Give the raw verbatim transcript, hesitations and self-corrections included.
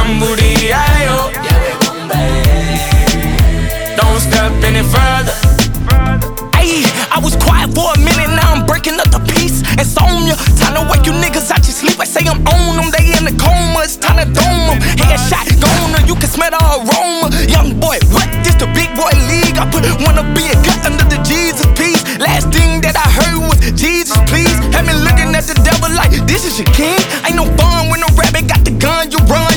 booty, ayo. Don't step any further. Ayy, I was quiet for a minute, now I'm breaking up the peace. Insomnia, time to wake you niggas out your sleep. I say I'm on them, they in the coma, it's time to dome them. Headshot, goner, you can smell the aroma. Young boy, what? This the big boy league. I put wanna be a gut under the Jesus piece. Last thing that I heard was Jesus, please. Had me looking at the devil like, this is your king. Ain't no fun when a rabbit got the gun, you run.